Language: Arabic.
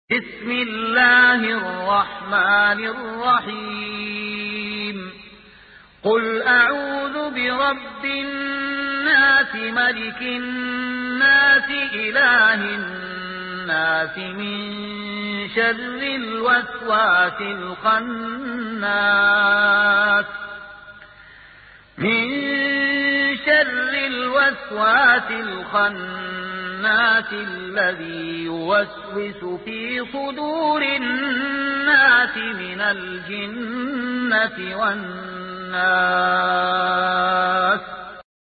بسم الله الرحمن الرحيم قل أعوذ برب الناس ملك الناس إله الناس من شر الوسواس الخناس الذي يوسوس في صدور الناس من الجنة والناس.